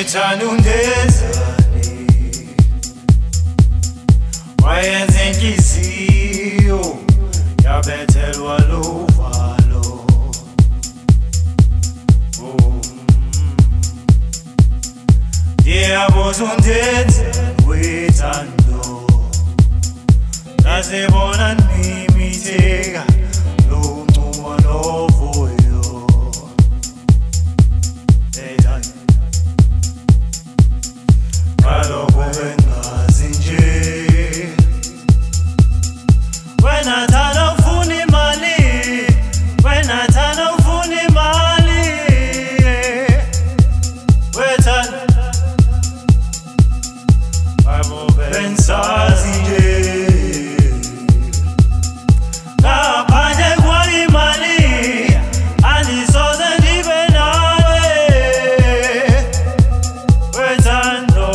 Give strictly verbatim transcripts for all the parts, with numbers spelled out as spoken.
wethanda undezane wayenza inhliziyo yabethelwa luvalo. Ndiyabuza undenzani wethando ngazibona nimitheka loncumo novuyo. Kaloku bengazi nje wena thanda ufuna imali, wena thanda ufuna imali, wethanda babo bengazi nje ngaphandle kwayimali andisoze ndibe nawe. Wethando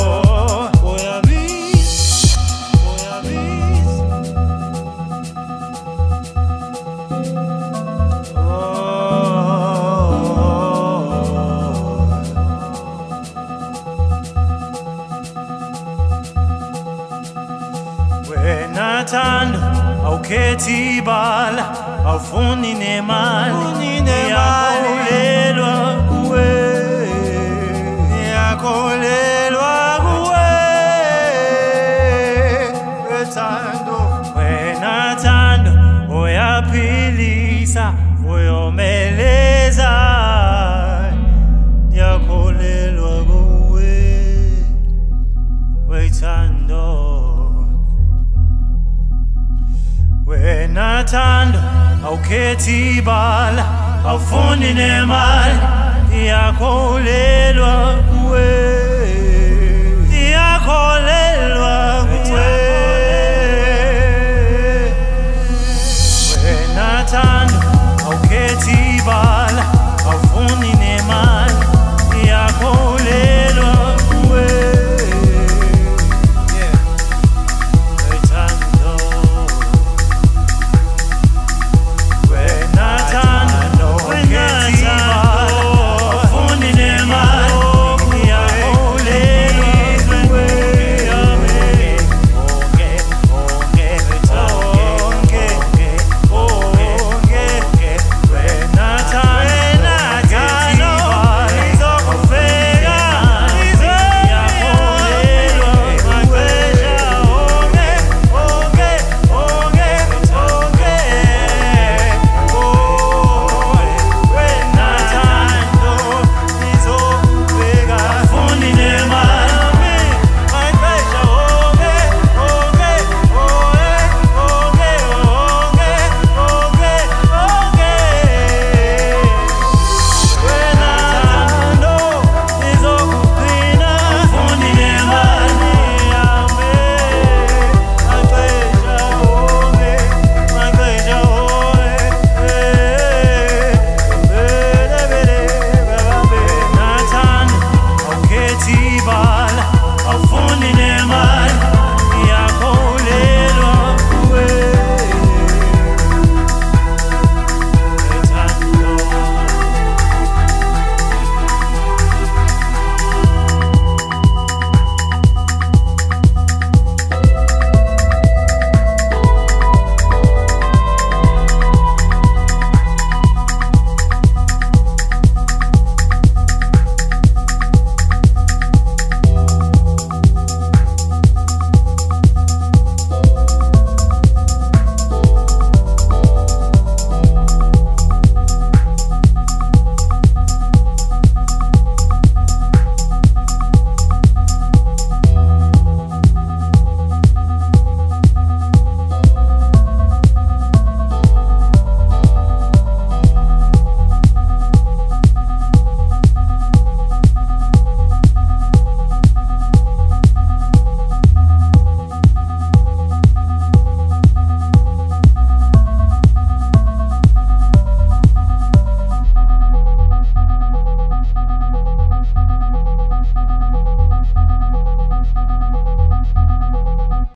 wena thando awukhethi ibala awufuni nemali, ngiyakholelwa kuwe, ngiyakholelwa kuwe. Wethando wena thando uyaphilisa uyomeleza, ngiyakholelwa kuwe. Wethando wena thando awukhethi ibala awufuni nemali, ngiyakholelwa